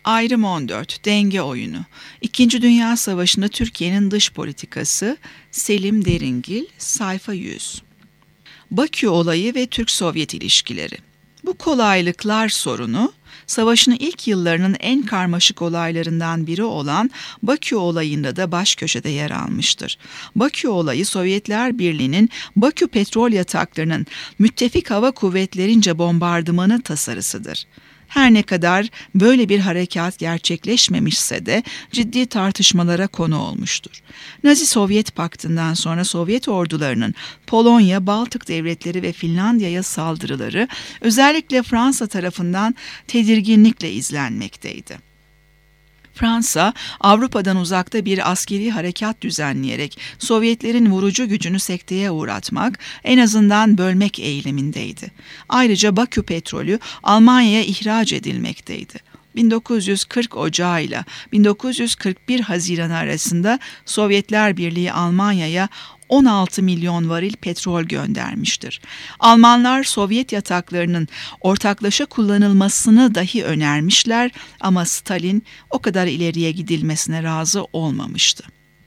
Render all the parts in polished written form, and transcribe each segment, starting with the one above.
Ayrım 14. Denge oyunu. İkinci Dünya Savaşı'nda Türkiye'nin dış politikası. Selim Deringil, sayfa 100. Bakü olayı ve Türk-Sovyet ilişkileri. Bu kolaylıklar sorunu, savaşın ilk yıllarının en karmaşık olaylarından biri olan Bakü olayında da baş köşede yer almıştır. Bakü olayı, Sovyetler Birliği'nin Bakü petrol yataklarının müttefik hava kuvvetlerince bombardımanı tasarısıdır. Her ne kadar böyle bir harekat gerçekleşmemişse de ciddi tartışmalara konu olmuştur. Nazi-Sovyet Paktı'ndan sonra Sovyet ordularının Polonya, Baltık devletleri ve Finlandiya'ya saldırıları özellikle Fransa tarafından tedirginlikle izlenmekteydi. Fransa, Avrupa'dan uzakta bir askeri harekat düzenleyerek Sovyetlerin vurucu gücünü sekteye uğratmak, en azından bölmek eğilimindeydi. Ayrıca Bakü petrolü Almanya'ya ihraç edilmekteydi. 1940 Ocağı ile 1941 Haziran arasında Sovyetler Birliği Almanya'ya 16 milyon varil petrol göndermiştir. Almanlar Sovyet yataklarının ortaklaşa kullanılmasını dahi önermişler ama Stalin o kadar ileriye gidilmesine razı olmamıştı.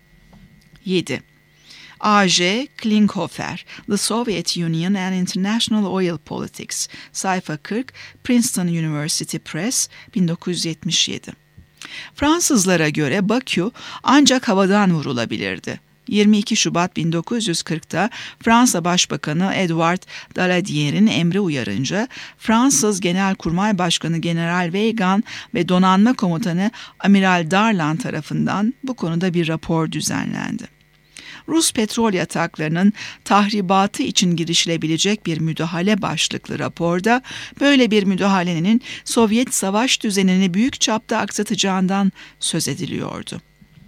7. A.J. Klinghoffer, The Soviet Union and International Oil Politics, sayfa 40, Princeton University Press, 1977. Fransızlara göre Bakü ancak havadan vurulabilirdi. 22 Şubat 1940'ta Fransa Başbakanı Edouard Daladier'in emri uyarınca Fransız Genelkurmay Başkanı General Weygand ve Donanma Komutanı Amiral Darlan tarafından bu konuda bir rapor düzenlendi. Rus petrol yataklarının tahribatı için girişilebilecek bir müdahale başlıklı raporda böyle bir müdahalenin Sovyet savaş düzenini büyük çapta aksatacağından söz ediliyordu.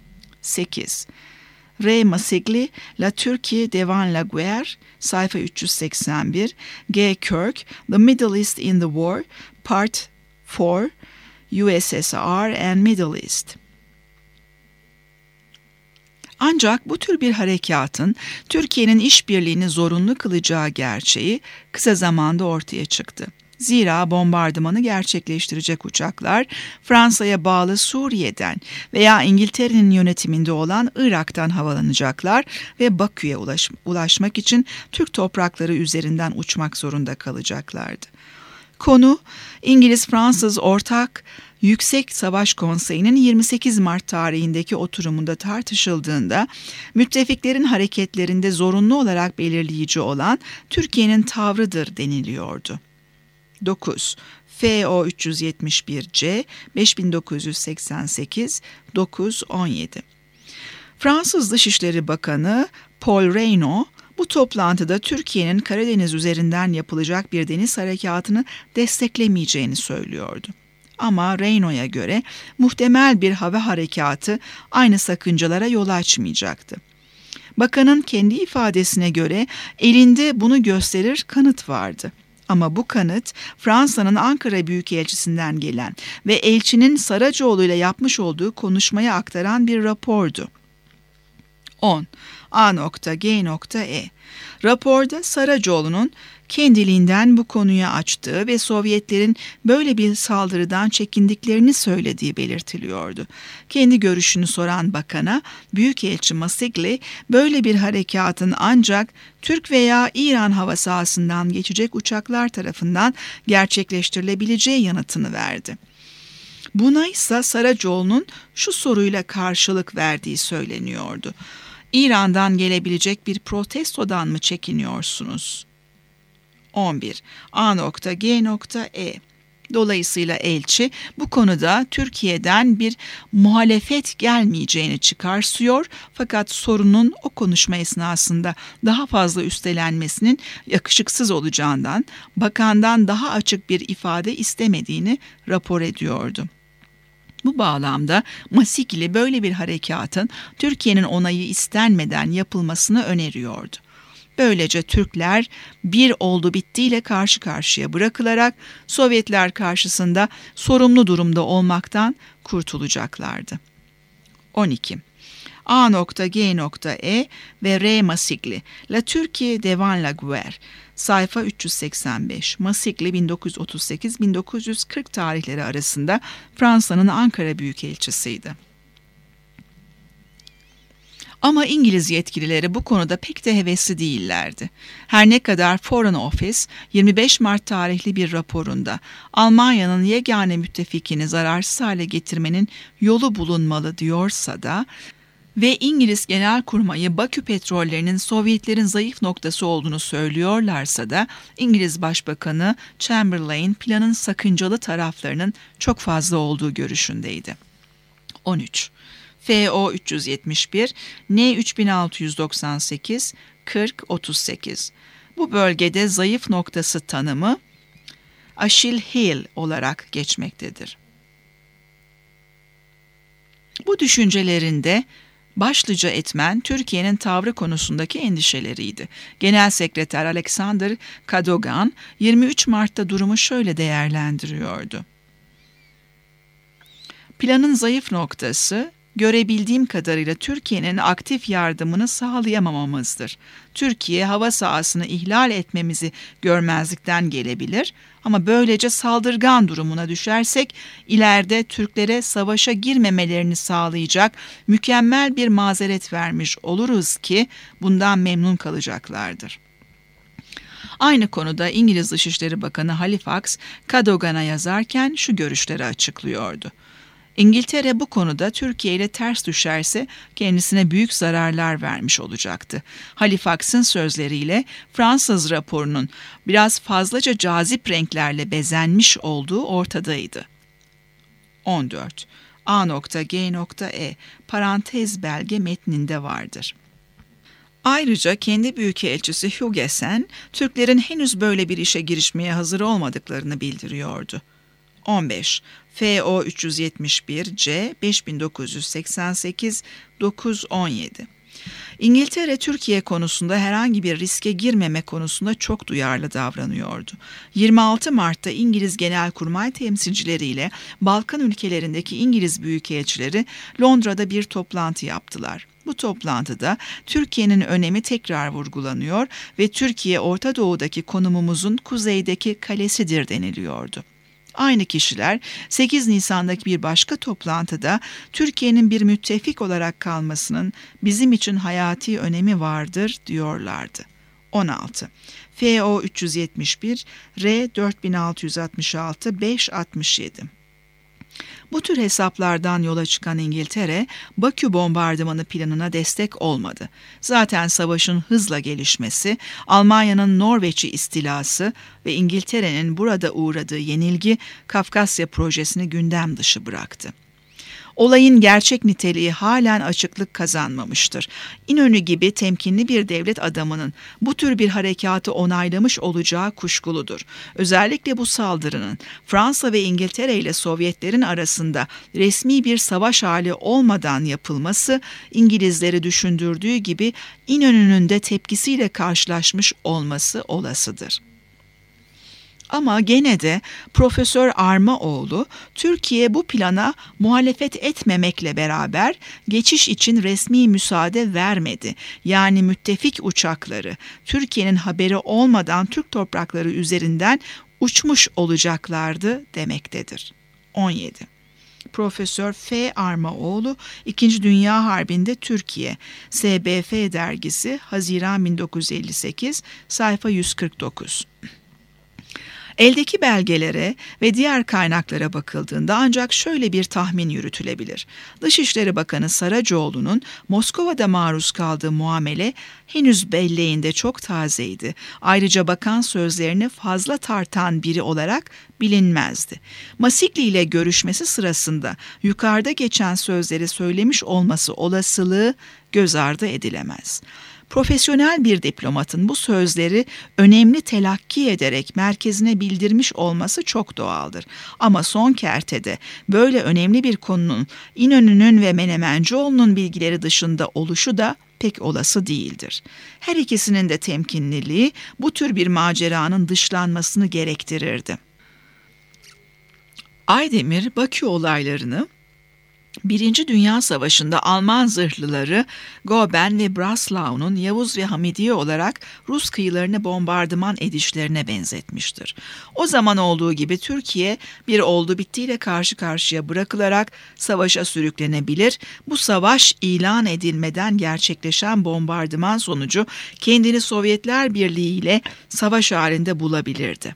8. Ray Masigli, La Turquie devant la guerre, sayfa 381, G. Kirk, The Middle East in the War, Part 4, USSR and Middle East. Ancak bu tür bir harekatın Türkiye'nin işbirliğini zorunlu kılacağı gerçeği kısa zamanda ortaya çıktı. Zira bombardımanı gerçekleştirecek uçaklar Fransa'ya bağlı Suriye'den veya İngiltere'nin yönetiminde olan Irak'tan havalanacaklar ve Bakü'ye ulaşmak için Türk toprakları üzerinden uçmak zorunda kalacaklardı. Konu İngiliz-Fransız Ortak Yüksek Savaş Konseyi'nin 28 Mart tarihindeki oturumunda tartışıldığında müttefiklerin hareketlerinde zorunlu olarak belirleyici olan Türkiye'nin tavrıdır deniliyordu. 9. FO 371C 5988 917. Fransız Dışişleri Bakanı Paul Reynaud bu toplantıda Türkiye'nin Karadeniz üzerinden yapılacak bir deniz harekatını desteklemeyeceğini söylüyordu. Ama Reynaud'a göre muhtemel bir hava harekatı aynı sakıncalara yol açmayacaktı. Bakanın kendi ifadesine göre elinde bunu gösterir kanıt vardı. Ama bu kanıt Fransa'nın Ankara Büyükelçisi'nden gelen ve elçinin Saracoğlu ile yapmış olduğu konuşmayı aktaran bir rapordu. 10. A.G.E. Raporda Saracoğlu'nun kendiliğinden bu konuyu açtığı ve Sovyetlerin böyle bir saldırıdan çekindiklerini söylediği belirtiliyordu. Kendi görüşünü soran bakana Büyükelçi Masigli böyle bir harekatın ancak Türk veya İran hava sahasından geçecek uçaklar tarafından gerçekleştirilebileceği yanıtını verdi. Buna ise Saracoğlu'nun şu soruyla karşılık verdiği söyleniyordu. İran'dan gelebilecek bir protestodan mı çekiniyorsunuz? 11. A.G.E. Dolayısıyla elçi bu konuda Türkiye'den bir muhalefet gelmeyeceğini çıkarsıyor fakat sorunun o konuşma esnasında daha fazla üstelenmesinin yakışıksız olacağından bakandan daha açık bir ifade istemediğini rapor ediyordu. Bu bağlamda Masigli böyle bir harekatın Türkiye'nin onayı istenmeden yapılmasını öneriyordu. Böylece Türkler bir oldu bittiyle karşı karşıya bırakılarak Sovyetler karşısında sorumlu durumda olmaktan kurtulacaklardı. 12. A.G.E ve R. Masigli. La Türkiye devant la guerre. Sayfa 385. Masigli 1938-1940 tarihleri arasında Fransa'nın Ankara Büyükelçisiydi. Ama İngiliz yetkilileri bu konuda pek de hevesli değillerdi. Her ne kadar Foreign Office 25 Mart tarihli bir raporunda Almanya'nın yegane müttefikini zararsız hale getirmenin yolu bulunmalı diyorsa da ve İngiliz Genelkurmayı Bakü petrollerinin Sovyetlerin zayıf noktası olduğunu söylüyorlarsa da İngiliz Başbakanı Chamberlain planın sakıncalı taraflarının çok fazla olduğu görüşündeydi. 13. FO 371, N 3698, 40-38. Bu bölgede zayıf noktası tanımı Achilles Heel olarak geçmektedir. Bu düşüncelerinde başlıca etmen Türkiye'nin tavrı konusundaki endişeleriydi. Genel Sekreter Alexander Cadogan 23 Mart'ta durumu şöyle değerlendiriyordu. Planın zayıf noktası, görebildiğim kadarıyla Türkiye'nin aktif yardımını sağlayamamamızdır. Türkiye hava sahasını ihlal etmemizi görmezlikten gelebilir ama böylece saldırgan durumuna düşersek ileride Türklere savaşa girmemelerini sağlayacak mükemmel bir mazeret vermiş oluruz ki bundan memnun kalacaklardır. Aynı konuda İngiliz Dışişleri Bakanı Halifax, Cadogan'a yazarken şu görüşleri açıklıyordu. İngiltere bu konuda Türkiye ile ters düşerse kendisine büyük zararlar vermiş olacaktı. Halifax'ın sözleriyle Fransız raporunun biraz fazlaca cazip renklerle bezenmiş olduğu ortadaydı. 14. A.G.E parantez belge metninde vardır. Ayrıca kendi büyükelçisi Hugessen, Türklerin henüz böyle bir işe girişmeye hazır olmadıklarını bildiriyordu. 15. FO 371 C 5988 917. İngiltere Türkiye konusunda herhangi bir riske girmeme konusunda çok duyarlı davranıyordu. 26 Mart'ta İngiliz Genelkurmay temsilcileriyle Balkan ülkelerindeki İngiliz büyükelçileri Londra'da bir toplantı yaptılar. Bu toplantıda Türkiye'nin önemi tekrar vurgulanıyor ve Türkiye Orta Doğu'daki konumumuzun kuzeydeki kalesidir deniliyordu. Aynı kişiler 8 Nisan'daki bir başka toplantıda Türkiye'nin bir müttefik olarak kalmasının bizim için hayati önemi vardır diyorlardı. 16. FO 371, R 4666, 567. Bu tür hesaplardan yola çıkan İngiltere, Bakü bombardımanı planına destek olmadı. Zaten savaşın hızla gelişmesi, Almanya'nın Norveç'i istilası ve İngiltere'nin burada uğradığı yenilgi Kafkasya projesini gündem dışı bıraktı. Olayın gerçek niteliği halen açıklık kazanmamıştır. İnönü gibi temkinli bir devlet adamının bu tür bir harekatı onaylamış olacağı kuşkuludur. Özellikle bu saldırının Fransa ve İngiltere ile Sovyetlerin arasında resmi bir savaş hali olmadan yapılması İngilizleri düşündürdüğü gibi İnönü'nün de tepkisiyle karşılaşmış olması olasıdır. Ama gene de Profesör Armaoğlu, Türkiye bu plana muhalefet etmemekle beraber geçiş için resmi müsaade vermedi. Yani müttefik uçakları Türkiye'nin haberi olmadan Türk toprakları üzerinden uçmuş olacaklardı demektedir. 17. Profesör F. Armaoğlu, 2. Dünya Harbi'nde Türkiye, SBF dergisi, Haziran 1958, sayfa 149. Eldeki belgelere ve diğer kaynaklara bakıldığında ancak şöyle bir tahmin yürütülebilir. Dışişleri Bakanı Saracoğlu'nun Moskova'da maruz kaldığı muamele henüz belleğinde çok tazeydi. Ayrıca bakan sözlerini fazla tartan biri olarak bilinmezdi. Masigli ile görüşmesi sırasında yukarıda geçen sözleri söylemiş olması olasılığı göz ardı edilemez. Profesyonel bir diplomatın bu sözleri önemli telakki ederek merkezine bildirmiş olması çok doğaldır. Ama son kertede böyle önemli bir konunun İnönü'nün ve Menemencioğlu'nun bilgileri dışında oluşu da pek olası değildir. Her ikisinin de temkinliliği bu tür bir maceranın dışlanmasını gerektirirdi. Aydemir, Bakü olaylarını Birinci Dünya Savaşı'nda Alman zırhlıları Goeben ve Breslau'nun Yavuz ve Hamidiye olarak Rus kıyılarını bombardıman edişlerine benzetmiştir. O zaman olduğu gibi Türkiye bir oldu bittiyle karşı karşıya bırakılarak savaşa sürüklenebilir. Bu savaş ilan edilmeden gerçekleşen bombardıman sonucu kendini Sovyetler Birliği ile savaş halinde bulabilirdi.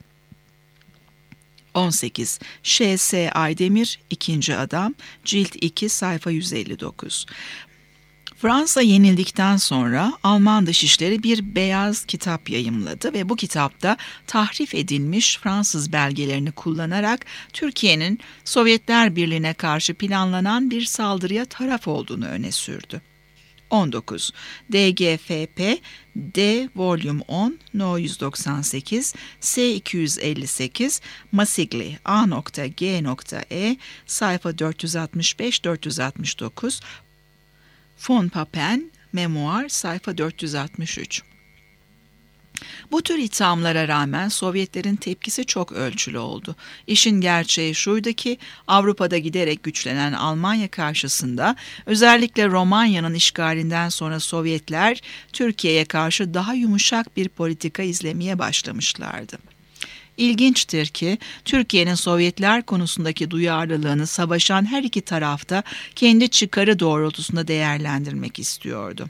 18. Ş.S. Aydemir, İkinci Adam, Cilt 2, sayfa 159. Fransa yenildikten sonra Alman Dışişleri bir beyaz kitap yayımladı ve bu kitapta tahrif edilmiş Fransız belgelerini kullanarak Türkiye'nin Sovyetler Birliği'ne karşı planlanan bir saldırıya taraf olduğunu öne sürdü. 19. DGFP, D Volüm 10, No 198, S 258, Masigli, A.G.E, sayfa 465-469, Von Papen, Memoir, sayfa 463. Bu tür ithamlara rağmen Sovyetlerin tepkisi çok ölçülü oldu. İşin gerçeği şuydu ki Avrupa'da giderek güçlenen Almanya karşısında özellikle Romanya'nın işgalinden sonra Sovyetler Türkiye'ye karşı daha yumuşak bir politika izlemeye başlamışlardı. İlginçtir ki Türkiye'nin Sovyetler konusundaki duyarlılığını savaşan her iki tarafta kendi çıkarı doğrultusunda değerlendirmek istiyordu.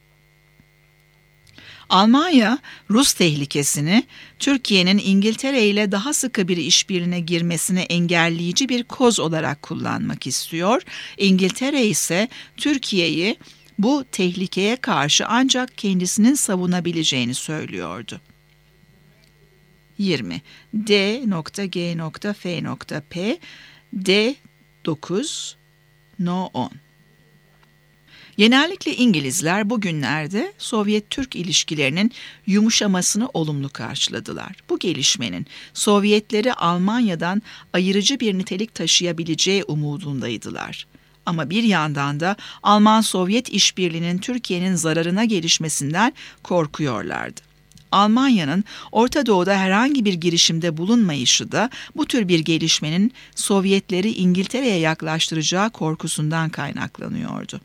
Almanya, Rus tehlikesini Türkiye'nin İngiltere ile daha sıkı bir işbirliğine girmesini engelleyici bir koz olarak kullanmak istiyor. İngiltere ise Türkiye'yi bu tehlikeye karşı ancak kendisinin savunabileceğini söylüyordu. 20. D.G.F.P. D9 No 10. Genellikle İngilizler bugünlerde Sovyet-Türk ilişkilerinin yumuşamasını olumlu karşıladılar. Bu gelişmenin Sovyetleri Almanya'dan ayırıcı bir nitelik taşıyabileceği umudundaydılar. Ama bir yandan da Alman-Sovyet işbirliğinin Türkiye'nin zararına gelişmesinden korkuyorlardı. Almanya'nın Orta Doğu'da herhangi bir girişimde bulunmayışı da bu tür bir gelişmenin Sovyetleri İngiltere'ye yaklaştıracağı korkusundan kaynaklanıyordu.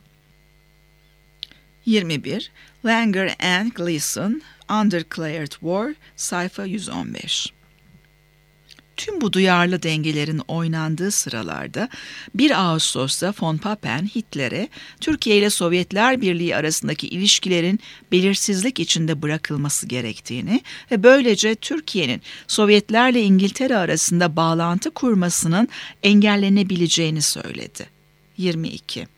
21. Langer and Gleason, Undeclared War, sayfa 115. Tüm bu duyarlı dengelerin oynandığı sıralarda 1 Ağustos'ta von Papen Hitler'e Türkiye ile Sovyetler Birliği arasındaki ilişkilerin belirsizlik içinde bırakılması gerektiğini ve böylece Türkiye'nin Sovyetlerle İngiltere arasında bağlantı kurmasının engellenebileceğini söyledi. 22.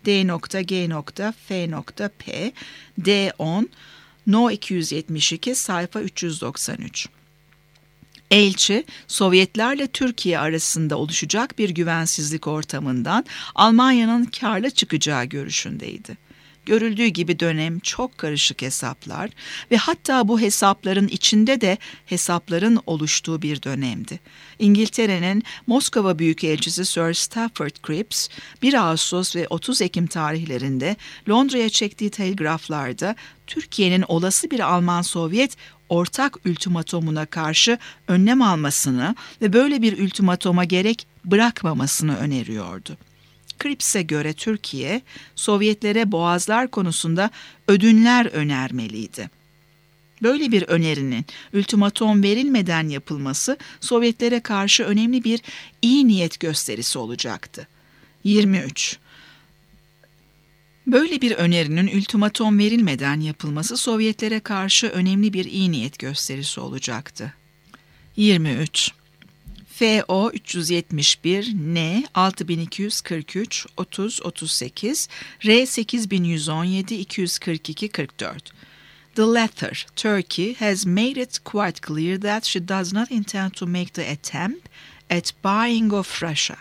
D.G.F.P. D10 No 272 sayfa 393. Elçi, Sovyetlerle Türkiye arasında oluşacak bir güvensizlik ortamından Almanya'nın kârlı çıkacağı görüşündeydi. Görüldüğü gibi dönem çok karışık hesaplar ve hatta bu hesapların içinde de hesapların oluştuğu bir dönemdi. İngiltere'nin Moskova Büyükelçisi Sir Stafford Cripps 1 Ağustos ve 30 Ekim tarihlerinde Londra'ya çektiği telgraflarda Türkiye'nin olası bir Alman-Sovyet ortak ultimatomuna karşı önlem almasını ve böyle bir ultimatoma gerek bırakmamasını öneriyordu. Cripps'e göre Türkiye, Sovyetlere boğazlar konusunda ödünler önermeliydi. Böyle bir önerinin ultimatom verilmeden yapılması Sovyetlere karşı önemli bir iyi niyet gösterisi olacaktı. 23. Böyle bir önerinin ultimatom verilmeden yapılması Sovyetlere karşı önemli bir iyi niyet gösterisi olacaktı. 23. FO 371, N 6243, 30-38, R 8117, 242-44. The latter, Turkey, has made it quite clear that she does not intend to make the attempt at buying of Russia.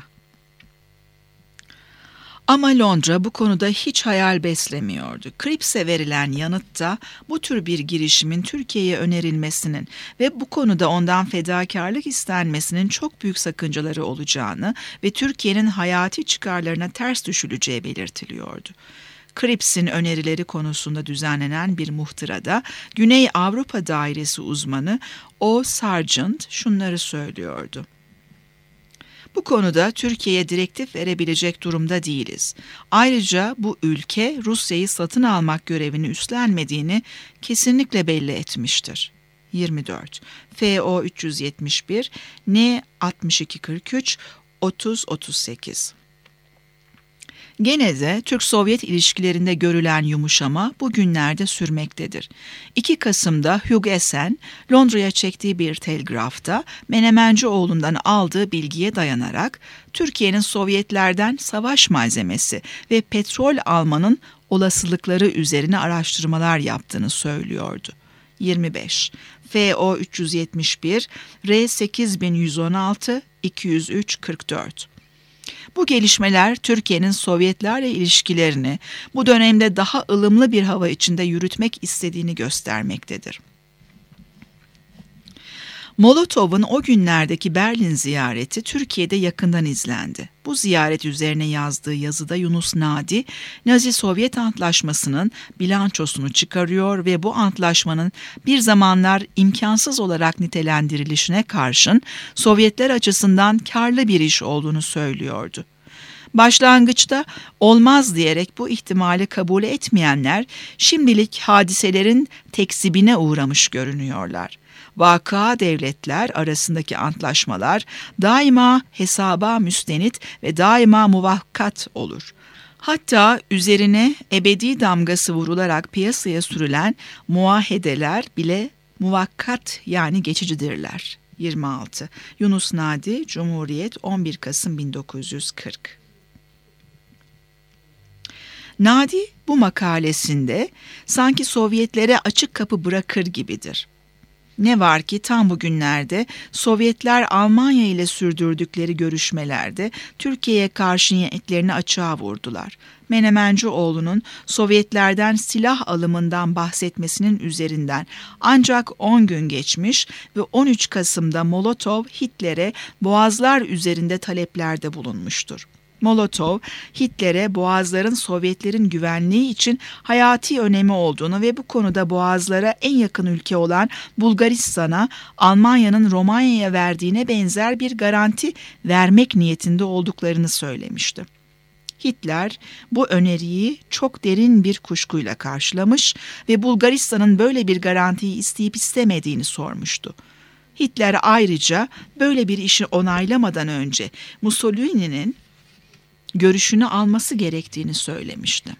Ama Londra bu konuda hiç hayal beslemiyordu. Cripps'e verilen yanıtta bu tür bir girişimin Türkiye'ye önerilmesinin ve bu konuda ondan fedakarlık istenmesinin çok büyük sakıncaları olacağını ve Türkiye'nin hayati çıkarlarına ters düşüleceği belirtiliyordu. Cripps'in önerileri konusunda düzenlenen bir muhtırada Güney Avrupa Dairesi uzmanı O. Sargent şunları söylüyordu. Bu konuda Türkiye'ye direktif verebilecek durumda değiliz. Ayrıca bu ülke Rusya'yı satın almak görevini üstlenmediğini kesinlikle belli etmiştir. 24. FO 371, N 6243, 30-38. Gene de Türk-Sovyet ilişkilerinde görülen yumuşama bugünlerde sürmektedir. 2 Kasım'da Hugh Essen, Londra'ya çektiği bir telgrafta Menemencioğlu'ndan aldığı bilgiye dayanarak Türkiye'nin Sovyetlerden savaş malzemesi ve petrol almanın olasılıkları üzerine araştırmalar yaptığını söylüyordu. 25. FO 371, R 8116, 203 44. Bu gelişmeler Türkiye'nin Sovyetlerle ilişkilerini bu dönemde daha ılımlı bir hava içinde yürütmek istediğini göstermektedir. Molotov'un o günlerdeki Berlin ziyareti Türkiye'de yakından izlendi. Bu ziyaret üzerine yazdığı yazıda Yunus Nadi, Nazi-Sovyet Antlaşması'nın bilançosunu çıkarıyor ve bu antlaşmanın bir zamanlar imkansız olarak nitelendirilişine karşın Sovyetler açısından karlı bir iş olduğunu söylüyordu. Başlangıçta olmaz diyerek bu ihtimali kabul etmeyenler şimdilik hadiselerin tekzibine uğramış görünüyorlar. Vaka devletler arasındaki antlaşmalar daima hesaba müstenit ve daima muvakkat olur. Hatta üzerine ebedi damgası vurularak piyasaya sürülen muahedeler bile muvakkat yani geçicidirler. 26. Yunus Nadi, Cumhuriyet, 11 Kasım 1940. Nadi bu makalesinde sanki Sovyetlere açık kapı bırakır gibidir. Ne var ki tam bugünlerde Sovyetler Almanya ile sürdürdükleri görüşmelerde Türkiye'ye karşı niyetlerini açığa vurdular. Menemencioğlu'nun Sovyetlerden silah alımından bahsetmesinin üzerinden ancak 10 gün geçmiş ve 13 Kasım'da Molotov Hitler'e boğazlar üzerinde taleplerde bulunmuştur. Molotov, Hitler'e boğazların Sovyetlerin güvenliği için hayati önemi olduğunu ve bu konuda boğazlara en yakın ülke olan Bulgaristan'a Almanya'nın Romanya'ya verdiğine benzer bir garanti vermek niyetinde olduklarını söylemişti. Hitler bu öneriyi çok derin bir kuşkuyla karşılamış ve Bulgaristan'ın böyle bir garantiyi isteyip istemediğini sormuştu. Hitler ayrıca böyle bir işi onaylamadan önce Mussolini'nin görüşünü alması gerektiğini söylemişti.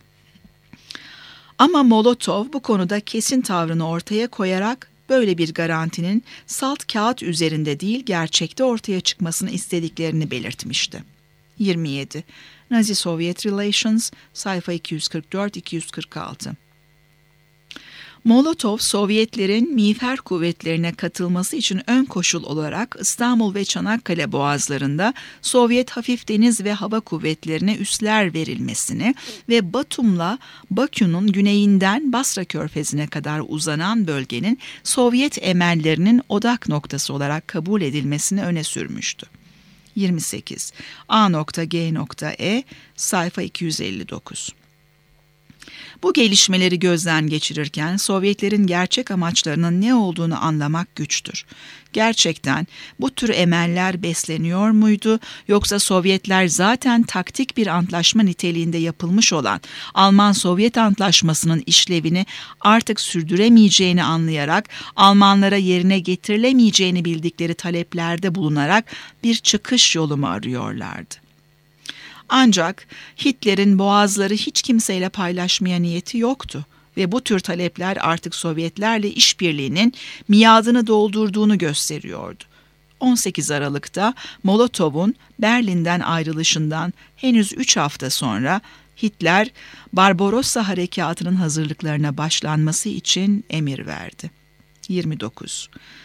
Ama Molotov bu konuda kesin tavrını ortaya koyarak böyle bir garantinin salt kağıt üzerinde değil gerçekte ortaya çıkmasını istediklerini belirtmişti. 27. Nazi-Sovyet Relations, sayfa 244-246. Molotov, Sovyetlerin miğfer kuvvetlerine katılması için ön koşul olarak İstanbul ve Çanakkale boğazlarında Sovyet hafif deniz ve hava kuvvetlerine üsler verilmesini ve Batum'la Bakü'nün güneyinden Basra Körfezi'ne kadar uzanan bölgenin Sovyet emellerinin odak noktası olarak kabul edilmesini öne sürmüştü. 28. A.G.E. sayfa 259. Bu gelişmeleri gözden geçirirken Sovyetlerin gerçek amaçlarının ne olduğunu anlamak güçtür. Gerçekten bu tür emeller besleniyor muydu yoksa Sovyetler zaten taktik bir antlaşma niteliğinde yapılmış olan Alman-Sovyet antlaşmasının işlevini artık sürdüremeyeceğini anlayarak Almanlara yerine getirilemeyeceğini bildikleri taleplerde bulunarak bir çıkış yolu mu arıyorlardı? Ancak Hitler'in boğazları hiç kimseyle paylaşmaya niyeti yoktu ve bu tür talepler artık Sovyetlerle işbirliğinin miadını doldurduğunu gösteriyordu. 18 Aralık'ta Molotov'un Berlin'den ayrılışından henüz 3 hafta sonra Hitler, Barbarossa Harekatı'nın hazırlıklarına başlanması için emir verdi. 29.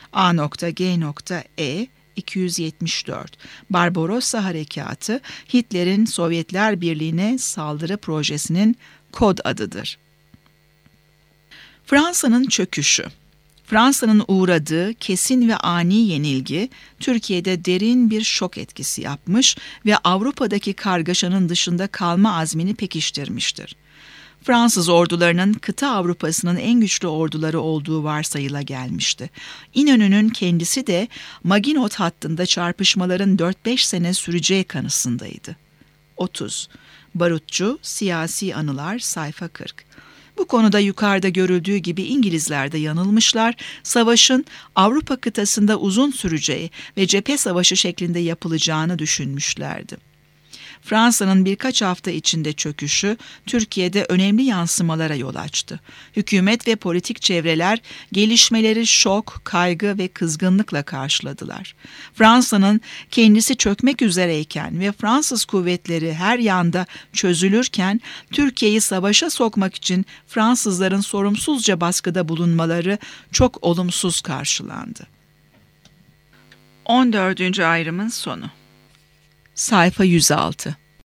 A.G.E. 274. Barbarossa Harekatı, Hitler'in Sovyetler Birliği'ne saldırı projesinin kod adıdır. Fransa'nın çöküşü. Fransa'nın uğradığı kesin ve ani yenilgi, Türkiye'de derin bir şok etkisi yapmış ve Avrupa'daki kargaşanın dışında kalma azmini pekiştirmiştir. Fransız ordularının kıta Avrupa'sının en güçlü orduları olduğu varsayıla gelmişti. İnönü'nün kendisi de Maginot hattında çarpışmaların 4-5 sene süreceği kanısındaydı. 30. Barutçu, Siyasi Anılar, sayfa 40. Bu konuda yukarıda görüldüğü gibi İngilizler de yanılmışlar, savaşın Avrupa kıtasında uzun süreceği ve cephe savaşı şeklinde yapılacağını düşünmüşlerdi. Fransa'nın birkaç hafta içinde çöküşü Türkiye'de önemli yansımalara yol açtı. Hükümet ve politik çevreler gelişmeleri şok, kaygı ve kızgınlıkla karşıladılar. Fransa'nın kendisi çökmek üzereyken ve Fransız kuvvetleri her yanda çözülürken Türkiye'yi savaşa sokmak için Fransızların sorumsuzca baskıda bulunmaları çok olumsuz karşılandı. 14. ayrımın sonu. Sayfa 106.